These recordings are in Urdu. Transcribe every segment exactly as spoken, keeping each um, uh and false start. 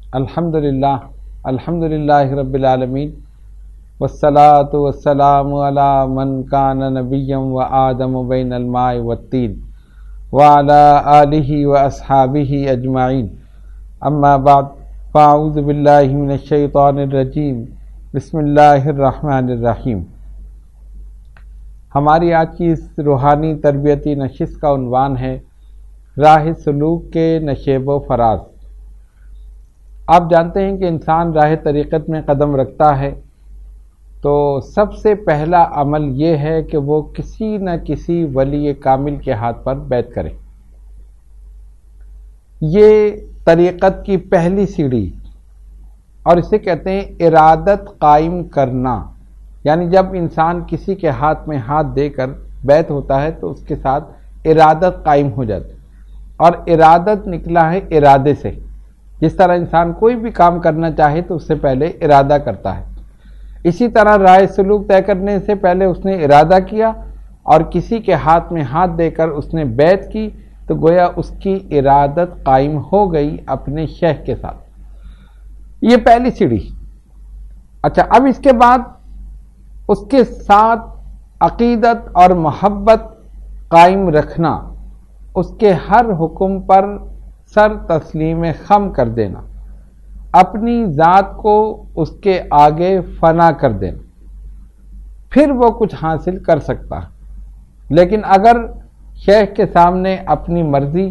الحمدللہ الحمدللہ رب العالمین والصلاة والسلام علی من کان نبیا و آدم بین الماء والطین وعلی آلہ و اصحابہ اجمعین اما بعد فاعوذ باللہ من الشیطان الرجیم بسم اللہ الرحمن الرحیم۔ ہماری آج کی اس روحانی تربیتی نشست کا عنوان ہے راہ سلوک کے نشیب و فراز۔ آپ جانتے ہیں کہ انسان راہ طریقت میں قدم رکھتا ہے تو سب سے پہلا عمل یہ ہے کہ وہ کسی نہ کسی ولی کامل کے ہاتھ پر بیعت کرے۔ یہ طریقت کی پہلی سیڑھی اور اسے کہتے ہیں ارادت قائم کرنا، یعنی جب انسان کسی کے ہاتھ میں ہاتھ دے کر بیعت ہوتا ہے تو اس کے ساتھ ارادت قائم ہو جاتی، اور ارادت نکلا ہے ارادے سے۔ جس طرح انسان کوئی بھی کام کرنا چاہے تو اس سے پہلے ارادہ کرتا ہے، اسی طرح راہ سلوک طے کرنے سے پہلے اس نے ارادہ کیا اور کسی کے ہاتھ میں ہاتھ دے کر اس نے بیعت کی تو گویا اس کی ارادت قائم ہو گئی اپنے شیخ کے ساتھ۔ یہ پہلی سیڑھی۔ اچھا، اب اس کے بعد اس کے ساتھ عقیدت اور محبت قائم رکھنا، اس کے ہر حکم پر سر تسلیم خم کر دینا، اپنی ذات کو اس کے آگے فنا کر دینا، پھر وہ کچھ حاصل کر سکتا ہے۔ لیکن اگر شیخ کے سامنے اپنی مرضی،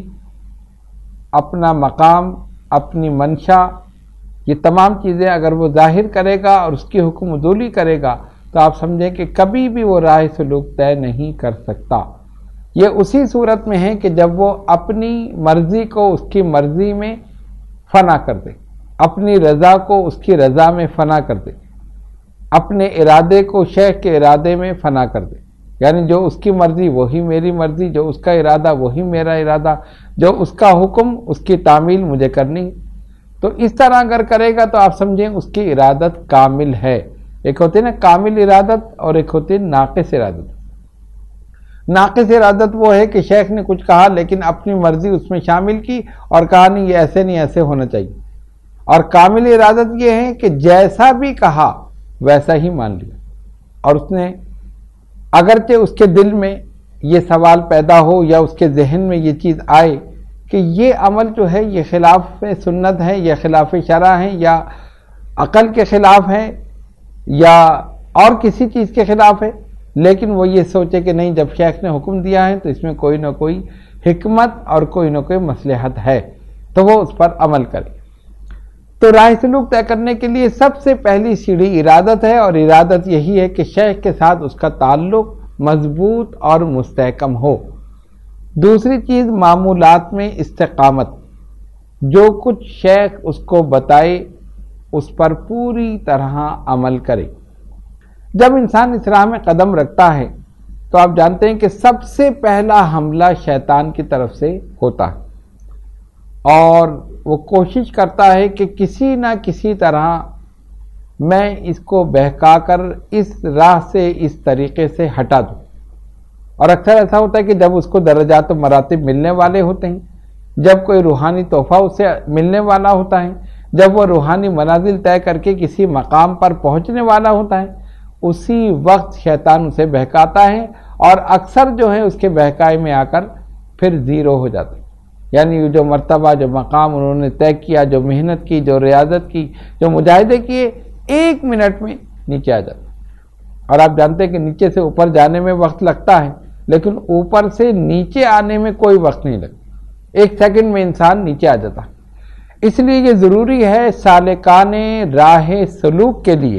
اپنا مقام، اپنی منشا، یہ تمام چیزیں اگر وہ ظاہر کرے گا اور اس کی حکم عدولی کرے گا تو آپ سمجھیں کہ کبھی بھی وہ راہ سلوک طے نہیں کر سکتا۔ یہ اسی صورت میں ہے کہ جب وہ اپنی مرضی کو اس کی مرضی میں فنا کر دے، اپنی رضا کو اس کی رضا میں فنا کر دے، اپنے ارادے کو شیخ کے ارادے میں فنا کر دے، یعنی جو اس کی مرضی وہی میری مرضی، جو اس کا ارادہ وہی میرا ارادہ، جو اس کا حکم اس کی تعمیل مجھے کرنی۔ تو اس طرح اگر کرے گا تو آپ سمجھیں اس کی ارادت کامل ہے۔ ایک ہوتی ہے نا کامل ارادت اور ایک ہوتی ہے ناقص ارادت۔ ناقص ارادت وہ ہے کہ شیخ نے کچھ کہا لیکن اپنی مرضی اس میں شامل کی اور کہا نہیں یہ ایسے نہیں ایسے ہونا چاہیے، اور کامل ارادت یہ ہے کہ جیسا بھی کہا ویسا ہی مان لیا، اور اس نے اگرچہ اس کے دل میں یہ سوال پیدا ہو یا اس کے ذہن میں یہ چیز آئے کہ یہ عمل جو ہے یہ خلاف سنت ہے یا خلاف شرع ہے یا عقل کے خلاف ہے یا اور کسی چیز کے خلاف ہے، لیکن وہ یہ سوچے کہ نہیں جب شیخ نے حکم دیا ہے تو اس میں کوئی نہ کوئی حکمت اور کوئی نہ کوئی مصلحت ہے، تو وہ اس پر عمل کرے۔ تو راہ سلوک طے کرنے کے لیے سب سے پہلی سیڑھی ارادت ہے، اور ارادت یہی ہے کہ شیخ کے ساتھ اس کا تعلق مضبوط اور مستحکم ہو۔ دوسری چیز معمولات میں استقامت، جو کچھ شیخ اس کو بتائے اس پر پوری طرح عمل کرے۔ جب انسان اس راہ میں قدم رکھتا ہے تو آپ جانتے ہیں کہ سب سے پہلا حملہ شیطان کی طرف سے ہوتا ہے، اور وہ کوشش کرتا ہے کہ کسی نہ کسی طرح میں اس کو بہکا کر اس راہ سے اس طریقے سے ہٹا دوں۔ اور اکثر ایسا ہوتا ہے کہ جب اس کو درجات و مراتب ملنے والے ہوتے ہیں، جب کوئی روحانی تحفہ اسے ملنے والا ہوتا ہے، جب وہ روحانی منازل طے کر کے کسی مقام پر پہنچنے والا ہوتا ہے، اسی وقت شیطان اسے بہکاتا ہے، اور اکثر جو ہے اس کے بہکائے میں آ کر پھر زیرو ہو جاتا ہے، یعنی جو مرتبہ جو مقام انہوں نے طے کیا، جو محنت کی، جو ریاضت کی، جو مجاہدے کیے، ایک منٹ میں نیچے آ جاتا ہے۔ اور آپ جانتے ہیں کہ نیچے سے اوپر جانے میں وقت لگتا ہے، لیکن اوپر سے نیچے آنے میں کوئی وقت نہیں لگتا، ایک سیکنڈ میں انسان نیچے آ جاتا ہے۔ اس لیے یہ ضروری ہے سالکان راہ سلوک کے لیے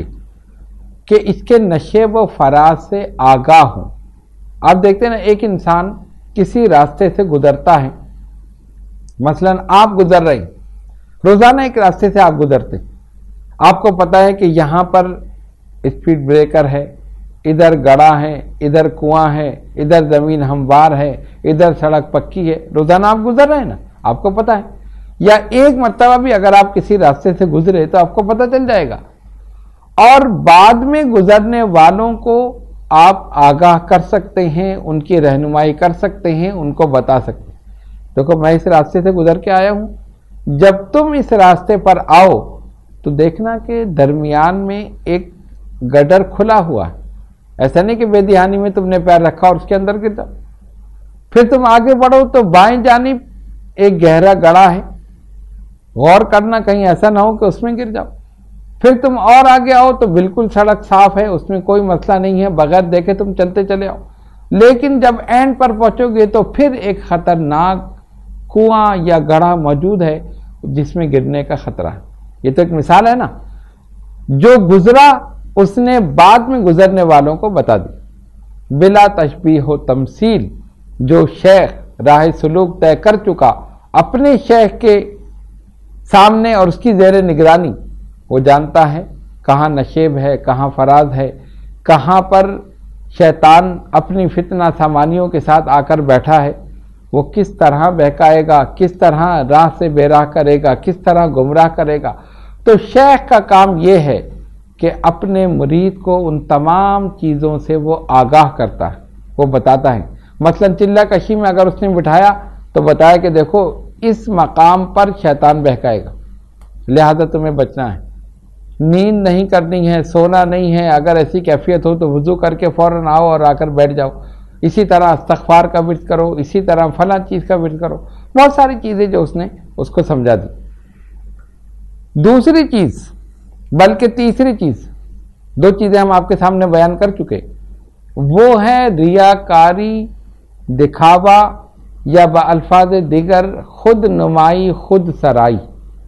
کہ اس کے نشیب و فراز سے آگاہ ہوں۔ آپ دیکھتے ہیں نا ایک انسان کسی راستے سے گزرتا ہے، مثلا آپ گزر رہے ہیں، روزانہ ایک راستے سے آپ گزرتے، آپ کو پتا ہے کہ یہاں پر اسپیڈ بریکر ہے، ادھر گڑھا ہے، ادھر کنواں ہے، ادھر زمین ہموار ہے، ادھر سڑک پکی ہے، روزانہ آپ گزر رہے ہیں نا، آپ کو پتا ہے۔ یا ایک مرتبہ بھی اگر آپ کسی راستے سے گزرے تو آپ کو پتا چل جائے گا، اور بعد میں گزرنے والوں کو آپ آگاہ کر سکتے ہیں، ان کی رہنمائی کر سکتے ہیں، ان کو بتا سکتے ہیں۔ دیکھو میں اس راستے سے گزر کے آیا ہوں، جب تم اس راستے پر آؤ تو دیکھنا کہ درمیان میں ایک گڈر کھلا ہوا ہے. ایسا نہیں کہ بے دھیانی میں تم نے پیر رکھا اور اس کے اندر گر جاؤ. پھر تم آگے بڑھو تو بائیں جانب ایک گہرا گڑھا ہے, غور کرنا کہیں ایسا نہ ہو کہ اس میں گر جاؤ. پھر تم اور آگے آؤ تو بالکل سڑک صاف ہے, اس میں کوئی مسئلہ نہیں ہے, بغیر دیکھے تم چلتے چلے آؤ. لیکن جب اینڈ پر پہنچو گے تو پھر ایک خطرناک کنواں یا گڑھا موجود ہے جس میں گرنے کا خطرہ ہے. یہ تو ایک مثال ہے نا. جو گزرا اس نے بعد میں گزرنے والوں کو بتا دی. بلا تشبیہ و تمثیل جو شیخ راہ سلوک طے کر چکا اپنے شیخ کے سامنے اور اس کی زیر نگرانی, وہ جانتا ہے کہاں نشیب ہے, کہاں فراز ہے, کہاں پر شیطان اپنی فتنہ سامانیوں کے ساتھ آ کر بیٹھا ہے, وہ کس طرح بہکائے گا, کس طرح راہ سے بے راہ کرے گا, کس طرح گمراہ کرے گا. تو شیخ کا کام یہ ہے کہ اپنے مرید کو ان تمام چیزوں سے وہ آگاہ کرتا ہے, وہ بتاتا ہے. مثلا چلہ کشی میں اگر اس نے بٹھایا تو بتایا کہ دیکھو اس مقام پر شیطان بہکائے گا, لہذا تمہیں بچنا ہے, نیند نہیں کرنی ہے, سونا نہیں ہے. اگر ایسی کیفیت ہو تو وضو کر کے فوراً آؤ اور آ کر بیٹھ جاؤ. اسی طرح استغفار کا ورد کرو, اسی طرح فلاں چیز کا ورد کرو. بہت ساری چیزیں جو اس نے اس کو سمجھا دی. دوسری چیز بلکہ تیسری چیز, دو چیزیں ہم آپ کے سامنے بیان کر چکے, وہ ہے ریاکاری, دکھاوا یا بالفاظ دیگر خود نمائی, خود سرائی.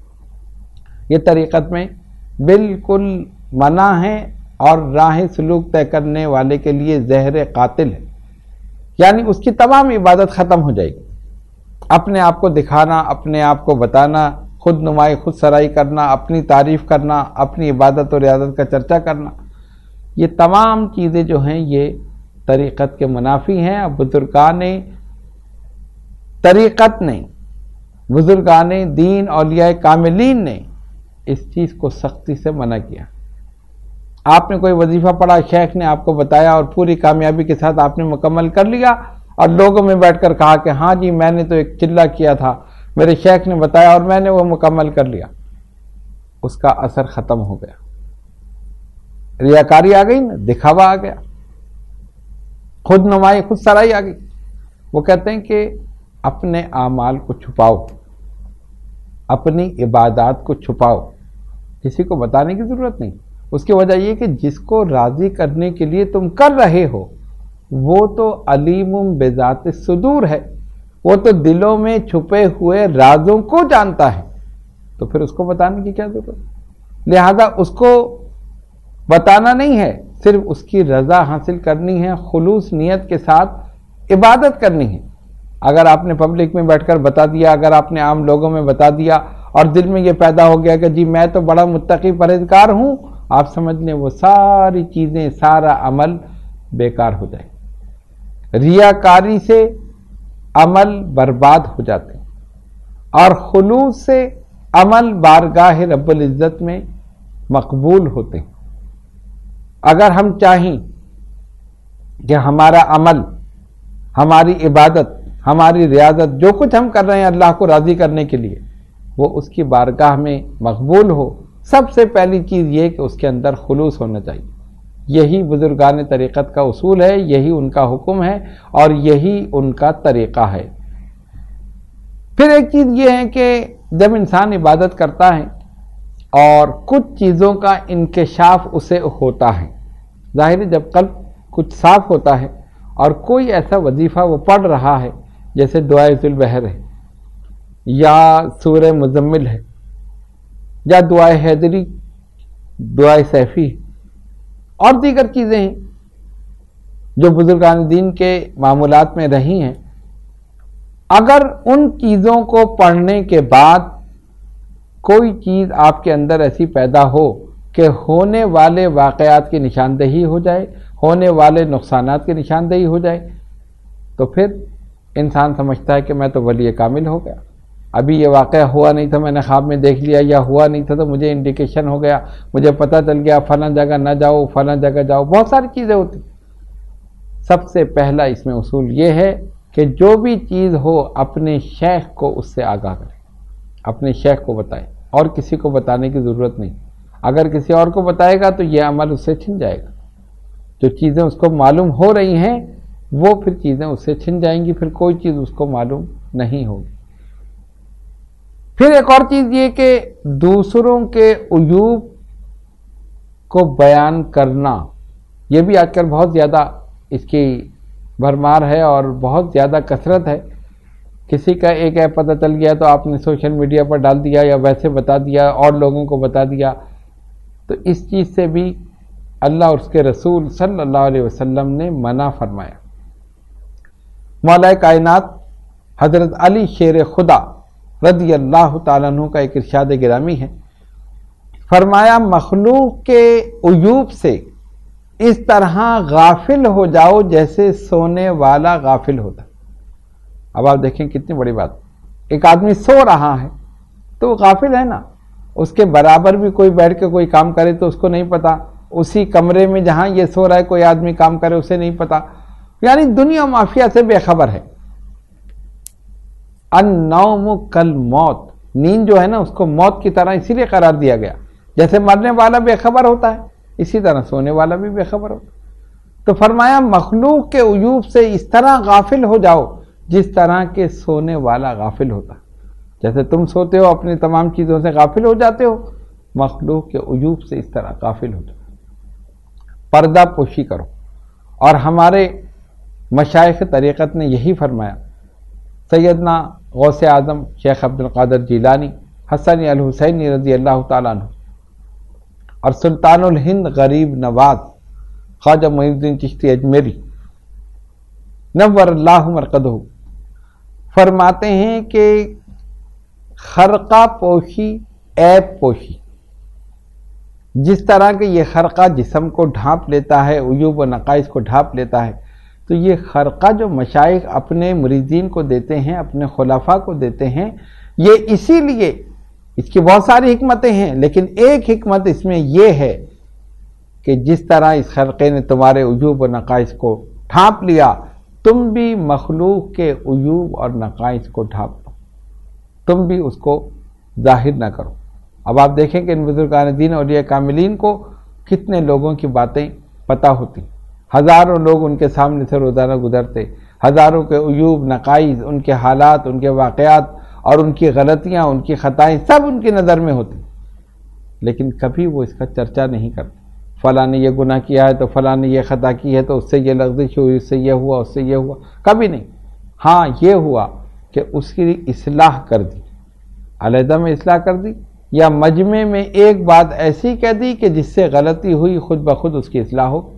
یہ طریقت میں بالکل منع ہے اور راہ سلوک طے کرنے والے کے لیے زہر قاتل ہے. یعنی اس کی تمام عبادت ختم ہو جائے گی. اپنے آپ کو دکھانا, اپنے آپ کو بتانا, خود نمائی خود سرائی کرنا, اپنی تعریف کرنا, اپنی عبادت اور ریاضت کا چرچا کرنا, یہ تمام چیزیں جو ہیں یہ طریقت کے منافی ہیں. اب بزرگان طریقت نے, بزرگان دین, اولیاء کاملین نے اس چیز کو سختی سے منع کیا. آپ نے کوئی وظیفہ پڑھا, شیخ نے آپ کو بتایا اور پوری کامیابی کے ساتھ آپ نے مکمل کر لیا, اور لوگوں میں بیٹھ کر کہا کہ ہاں جی میں نے تو ایک چلہ کیا تھا, میرے شیخ نے بتایا اور میں نے وہ مکمل کر لیا. اس کا اثر ختم ہو گیا, ریاکاری آ گئی نا, دکھاوا آ گیا, خود نمائی خود سرائی آ گئی. وہ کہتے ہیں کہ اپنے اعمال کو چھپاؤ, اپنی عبادات کو چھپاؤ, کسی کو بتانے کی ضرورت نہیں. اس کی وجہ یہ کہ جس کو راضی کرنے کے لیے تم کر رہے ہو وہ تو علیم بذات الصدور ہے, وہ تو دلوں میں چھپے ہوئے رازوں کو جانتا ہے, تو پھر اس کو بتانے کی کیا ضرورت. لہذا اس کو بتانا نہیں ہے, صرف اس کی رضا حاصل کرنی ہے, خلوص نیت کے ساتھ عبادت کرنی ہے. اگر آپ نے پبلک میں بیٹھ کر بتا دیا, اگر آپ نے عام لوگوں میں بتا دیا اور دل میں یہ پیدا ہو گیا کہ جی میں تو بڑا متقی پرہیزگار ہوں, آپ سمجھ لیں وہ ساری چیزیں, سارا عمل بیکار ہو جائے. ریاکاری سے عمل برباد ہو جاتے ہیں اور خلوص سے عمل بارگاہ رب العزت میں مقبول ہوتے ہیں. اگر ہم چاہیں کہ ہمارا عمل, ہماری عبادت, ہماری ریاضت, جو کچھ ہم کر رہے ہیں اللہ کو راضی کرنے کے لیے, وہ اس کی بارگاہ میں مقبول ہو, سب سے پہلی چیز یہ کہ اس کے اندر خلوص ہونا چاہیے. یہی بزرگان طریقت کا اصول ہے, یہی ان کا حکم ہے اور یہی ان کا طریقہ ہے. پھر ایک چیز یہ ہے کہ جب انسان عبادت کرتا ہے اور کچھ چیزوں کا انکشاف اسے ہوتا ہے, ظاہر ہے جب قلب کچھ صاف ہوتا ہے اور کوئی ایسا وظیفہ وہ پڑھ رہا ہے جیسے دعائے ذوالبحر ہے یا سورہ مزمل ہے یا دعائے حیدری, دعائے سیفی اور دیگر چیزیں ہیں جو بزرگان دین کے معمولات میں رہی ہیں, اگر ان چیزوں کو پڑھنے کے بعد کوئی چیز آپ کے اندر ایسی پیدا ہو کہ ہونے والے واقعات کی نشاندہی ہو جائے, ہونے والے نقصانات کی نشاندہی ہو جائے, تو پھر انسان سمجھتا ہے کہ میں تو ولی کامل ہو گیا. ابھی یہ واقعہ ہوا نہیں تھا, میں نے خواب میں دیکھ لیا, یا ہوا نہیں تھا تو مجھے انڈیکیشن ہو گیا, مجھے پتہ چل گیا فلاں جگہ نہ جاؤ, فلاں جگہ جاؤ. بہت ساری چیزیں ہوتی. سب سے پہلا اس میں اصول یہ ہے کہ جو بھی چیز ہو اپنے شیخ کو اس سے آگاہ کرے, اپنے شیخ کو بتائے، اور کسی کو بتانے کی ضرورت نہیں. اگر کسی اور کو بتائے گا تو یہ عمل اس سے چھن جائے گا. جو چیزیں اس کو معلوم ہو رہی ہیں وہ پھر چیزیں اس سے چھن جائیں گی، پھر کوئی چیز اس کو معلوم نہیں ہوگی. پھر ایک اور چیز یہ کہ دوسروں کے عیوب کو بیان کرنا، یہ بھی آج کل بہت زیادہ اس کی بھرمار ہے اور بہت زیادہ کثرت ہے. کسی کا ایک ایپ پتہ چل گیا تو آپ نے سوشل میڈیا پر ڈال دیا یا ویسے بتا دیا اور لوگوں کو بتا دیا. تو اس چیز سے بھی اللہ اور اس کے رسول صلی اللہ علیہ وسلم نے منع فرمایا. مولا کائنات حضرت علی شیر خدا رضی اللہ تعالیٰ عنہ کا ایک ارشاد گرامی ہے، فرمایا مخلوق کے عیوب سے اس طرح غافل ہو جاؤ جیسے سونے والا غافل ہوتا. اب آپ دیکھیں کتنی بڑی بات. ایک آدمی سو رہا ہے تو وہ غافل ہے نا، اس کے برابر بھی کوئی بیٹھ کے کوئی کام کرے تو اس کو نہیں پتا، اسی کمرے میں جہاں یہ سو رہا ہے کوئی آدمی کام کرے اسے نہیں پتا، یعنی دنیا مافیا سے بے خبر ہے. النوم کالموت، نیند جو ہے نا اس کو موت کی طرح اسی لیے قرار دیا گیا. جیسے مرنے والا بے خبر ہوتا ہے اسی طرح سونے والا بھی بے خبر ہوتا ہے. تو فرمایا مخلوق کے عیوب سے اس طرح غافل ہو جاؤ جس طرح کے سونے والا غافل ہوتا. جیسے تم سوتے ہو اپنی تمام چیزوں سے غافل ہو جاتے ہو، مخلوق کے عیوب سے اس طرح غافل ہو جاؤ. پردہ پوشی کرو. اور ہمارے مشائخ طریقت نے یہی فرمایا. سیدنا غوث اعظم شیخ عبد القادر جیلانی حسن الحسینی رضی اللہ تعالیٰ عنہ اور سلطان الہند غریب نواز خواجہ معین الدین چشتی اجمیری نور اللہ مرقدہ فرماتے ہیں کہ خرقہ پوشی عیب پوشی، جس طرح کہ یہ خرقہ جسم کو ڈھانپ لیتا ہے، عیوب و نقائص کو ڈھانپ لیتا ہے، تو یہ خرقہ جو مشائخ اپنے مریدین کو دیتے ہیں، اپنے خلفاء کو دیتے ہیں، یہ اسی لیے، اس کی بہت ساری حکمتیں ہیں لیکن ایک حکمت اس میں یہ ہے کہ جس طرح اس خرقے نے تمہارے عیوب و نقائص کو ڈھانپ لیا، تم بھی مخلوق کے عیوب اور نقائص کو ڈھانپ لو، تم بھی اس کو ظاہر نہ کرو. اب آپ دیکھیں کہ ان بزرگان دین اولیاء کاملین کو کتنے لوگوں کی باتیں پتہ ہوتی، ہزاروں لوگ ان کے سامنے سے روزانہ گزرتے، ہزاروں کے عیوب نقائص، ان کے حالات، ان کے واقعات اور ان کی غلطیاں، ان کی خطائیں سب ان کی نظر میں ہوتی، لیکن کبھی وہ اس کا چرچا نہیں کرتے. فلاں نے یہ گناہ کیا ہے تو فلاں نے یہ خطا کی ہے تو اس سے یہ لغزش ہوئی، اس سے یہ ہوا، اس سے یہ ہوا، کبھی نہیں. ہاں یہ ہوا کہ اس کی اصلاح کر دی، علیحدہ میں اصلاح کر دی، یا مجمع میں ایک بات ایسی کہہ دی کہ جس سے غلطی ہوئی خود بخود اس کی اصلاح ہو،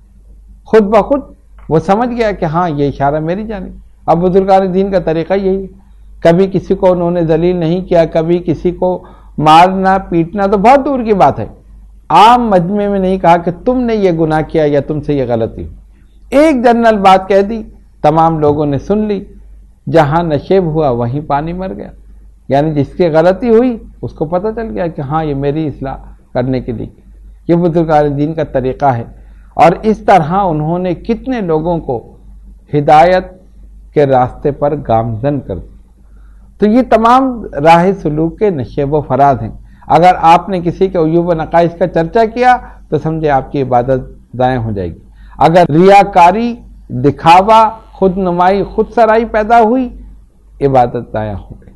خود بخود وہ سمجھ گیا کہ ہاں یہ اشارہ میری جانب. اب بزرگان دین کا طریقہ یہی ہے، کبھی کسی کو انہوں نے ذلیل نہیں کیا، کبھی کسی کو مارنا پیٹنا تو بہت دور کی بات ہے، عام مجمع میں نہیں کہا کہ تم نے یہ گناہ کیا یا تم سے یہ غلطی ہوئی. ایک جنرل بات کہہ دی، تمام لوگوں نے سن لی، جہاں نشیب ہوا وہیں پانی مر گیا. یعنی جس کی غلطی ہوئی اس کو پتہ چل گیا کہ ہاں یہ میری اصلاح کرنے کے لیے. یہ بزرگان دین کا طریقہ ہے، اور اس طرح انہوں نے کتنے لوگوں کو ہدایت کے راستے پر گامزن کر دی. تو یہ تمام راہ سلوک کے نشیب و فراز ہیں. اگر آپ نے کسی کے عیوب و نقائص کا چرچا کیا تو سمجھے آپ کی عبادت ضائع ہو جائے گی. اگر ریاکاری، دکھاوا، خود نمائی، خود سرائی پیدا ہوئی، عبادت ضائع ہو گئی.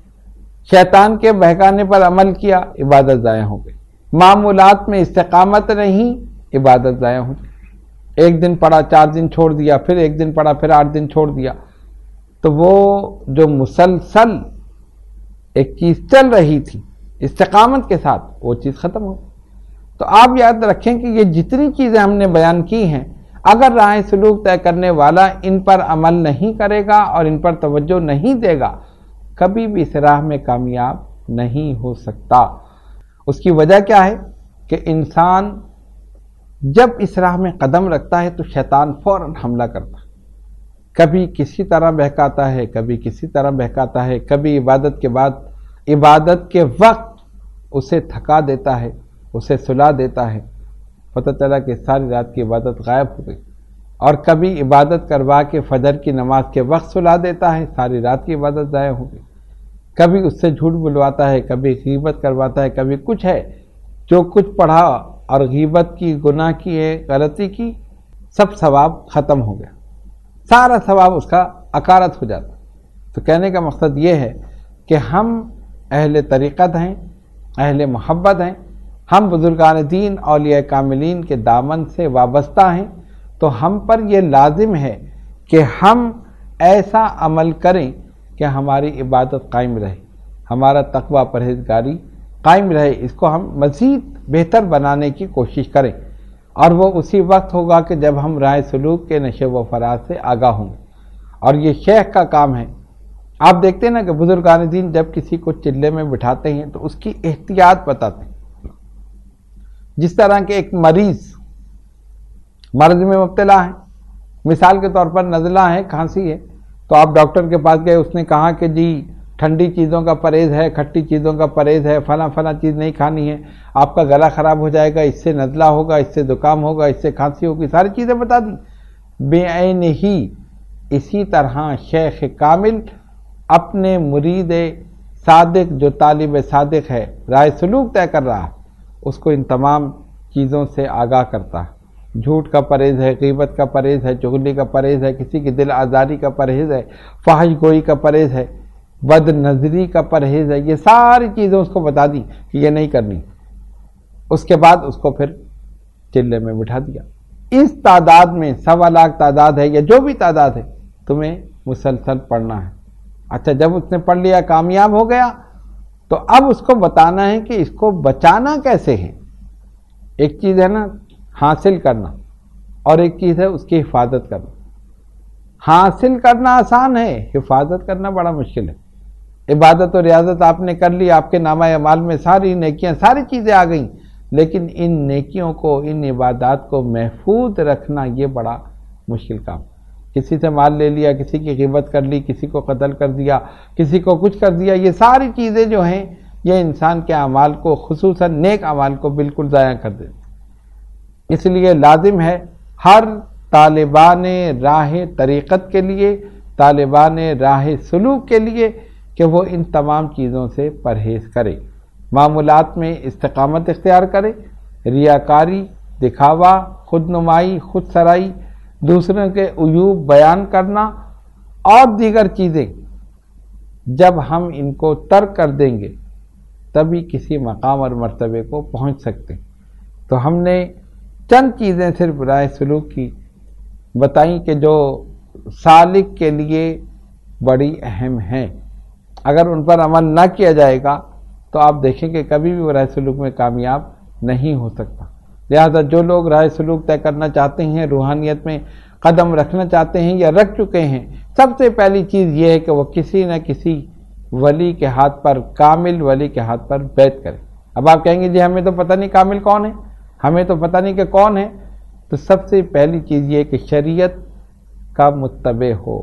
شیطان کے بہکانے پر عمل کیا، عبادت ضائع ہو گئی. معمولات میں استقامت نہیں، عبادت ضائع ہو گئی. ایک دن پڑھا، چار دن چھوڑ دیا، پھر ایک دن پڑھا، پھر آٹھ دن چھوڑ دیا، تو وہ جو مسلسل ایک چیز چل رہی تھی استقامت کے ساتھ، وہ چیز ختم ہو. تو آپ یاد رکھیں کہ یہ جتنی چیزیں ہم نے بیان کی ہیں، اگر راہ سلوک طے کرنے والا ان پر عمل نہیں کرے گا اور ان پر توجہ نہیں دے گا، کبھی بھی اس راہ میں کامیاب نہیں ہو سکتا. اس کی وجہ کیا ہے کہ انسان جب اس راہ میں قدم رکھتا ہے تو شیطان فوراً حملہ کرتا ہے. کبھی کسی طرح بہکاتا ہے، کبھی کسی طرح بہکاتا ہے، کبھی عبادت کے بعد، عبادت کے وقت اسے تھکا دیتا ہے، اسے سلا دیتا ہے، پتہ چلا کہ ساری رات کی عبادت غائب ہو گئی. اور کبھی عبادت کروا کے فجر کی نماز کے وقت سلا دیتا ہے، ساری رات کی عبادت ضائع ہو گئی. کبھی اس سے جھوٹ بلواتا ہے، کبھی غیبت کرواتا ہے، کبھی کچھ ہے، جو کچھ پڑھا اور غیبت کی، گناہ کی ہے، غلطی کی، سب ثواب ختم ہو گیا، سارا ثواب اس کا اکارت ہو جاتا۔ تو کہنے کا مقصد یہ ہے کہ ہم اہل طریقت ہیں، اہل محبت ہیں، ہم بزرگان دین اولیاء کاملین کے دامن سے وابستہ ہیں، تو ہم پر یہ لازم ہے کہ ہم ایسا عمل کریں کہ ہماری عبادت قائم رہے، ہمارا تقوی پرہیزگاری قائم رہے، اس کو ہم مزید بہتر بنانے کی کوشش کریں، اور وہ اسی وقت ہوگا کہ جب ہم رائے سلوک کے نشے و فراز سے آگاہ ہوں گے۔ اور یہ شیخ کا کام ہے۔ آپ دیکھتے ہیں نا کہ بزرگان دین جب کسی کو چلے میں بٹھاتے ہیں تو اس کی احتیاط بتاتے ہیں۔ جس طرح کہ ایک مریض مرض میں مبتلا ہے، مثال کے طور پر نزلہ ہے، کھانسی ہے، تو آپ ڈاکٹر کے پاس گئے، اس نے کہا کہ جی ٹھنڈی چیزوں کا پرہیز ہے، کھٹی چیزوں کا پرہیز ہے، فلاں فلاں چیز نہیں کھانی ہے، آپ کا گلا خراب ہو جائے گا، اس سے نزلہ ہوگا، اس سے زکام ہوگا، اس سے کھانسی ہوگی، ساری چیزیں بتا دی۔ بے عین ہی اسی طرح شیخ کامل اپنے مرید صادق جو طالب صادق ہے، رائے سلوک طے کر رہا ہے، اس کو ان تمام چیزوں سے آگاہ کرتا ہے۔ جھوٹ کا پرہیز ہے، غیبت کا پرہیز ہے، چغلی کا پرہیز ہے، کسی کی دل آزاری کا پرہیز ہے، فحش گوئی کا پرہیز ہے، بد نظری کا پرہیز ہے، یہ ساری چیزیں اس کو بتا دی کہ یہ نہیں کرنی۔ اس کے بعد اس کو پھر چلے میں بٹھا دیا۔ اس تعداد میں سوا لاکھ تعداد ہے یا جو بھی تعداد ہے، تمہیں مسلسل پڑھنا ہے۔ اچھا، جب اس نے پڑھ لیا، کامیاب ہو گیا، تو اب اس کو بتانا ہے کہ اس کو بچانا کیسے ہے۔ ایک چیز ہے نا حاصل کرنا، اور ایک چیز ہے اس کی حفاظت کرنا۔ حاصل کرنا آسان ہے، حفاظت کرنا بڑا مشکل ہے۔ عبادت و ریاضت آپ نے کر لی، آپ کے نامہ اعمال میں ساری نیکیاں، ساری چیزیں آ گئیں، لیکن ان نیکیوں کو، ان عبادات کو محفوظ رکھنا یہ بڑا مشکل کام۔ کسی سے مال لے لیا، کسی کی غیبت کر لی، کسی کو قتل کر دیا، کسی کو کچھ کر دیا، یہ ساری چیزیں جو ہیں یہ انسان کے اعمال کو، خصوصاً نیک اعمال کو بالکل ضائع کر دیتی۔ اس لیے لازم ہے ہر طالبان راہ طریقت کے لیے، طالبان راہ سلوک کے لیے، کہ وہ ان تمام چیزوں سے پرہیز کرے، معاملات میں استقامت اختیار کرے، ریاکاری، دکھاوا، خود نمائی، خود سرائی، دوسروں کے عیوب بیان کرنا اور دیگر چیزیں، جب ہم ان کو ترک کر دیں گے تبھی کسی مقام اور مرتبے کو پہنچ سکتے ہیں۔ تو ہم نے چند چیزیں صرف رائے سلوک کی بتائیں کہ جو سالک کے لیے بڑی اہم ہیں۔ اگر ان پر عمل نہ کیا جائے گا تو آپ دیکھیں کہ کبھی بھی وہ رائے سلوک میں کامیاب نہیں ہو سکتا۔ لہذا جو لوگ رائے سلوک طے کرنا چاہتے ہیں، روحانیت میں قدم رکھنا چاہتے ہیں یا رکھ چکے ہیں، سب سے پہلی چیز یہ ہے کہ وہ کسی نہ کسی ولی کے ہاتھ پر، کامل ولی کے ہاتھ پر بیعت کرے۔ اب آپ کہیں گے جی ہمیں تو پتہ نہیں کامل کون ہے، ہمیں تو پتہ نہیں کہ کون ہے، تو سب سے پہلی چیز یہ کہ شریعت کا متبع ہو،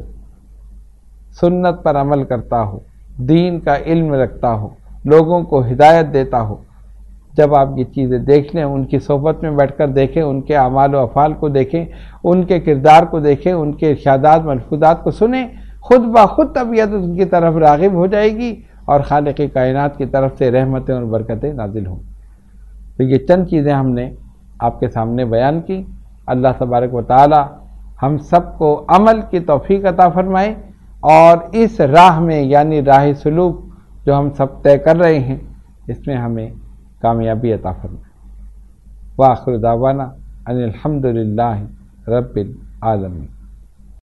سنت پر عمل کرتا ہو، دین کا علم رکھتا ہو، لوگوں کو ہدایت دیتا ہو۔ جب آپ یہ چیزیں دیکھ لیں، ان کی صحبت میں بیٹھ کر دیکھیں، ان کے اعمال و افعال کو دیکھیں، ان کے کردار کو دیکھیں، ان کے ارشادات ملفوظات کو سنیں، خود بخود طبیعت ان کی طرف راغب ہو جائے گی اور خالق کائنات کی طرف سے رحمتیں اور برکتیں نازل ہوں۔ تو یہ چند چیزیں ہم نے آپ کے سامنے بیان کی۔ اللہ تبارک و تعالی ہم سب کو عمل کی توفیق عطا فرمائے، اور اس راہ میں یعنی راہ سلوک جو ہم سب طے کر رہے ہیں، اس میں ہمیں کامیابی عطا فرمائے۔ وآخر دعوانا ان الحمد للہ رب العالمین۔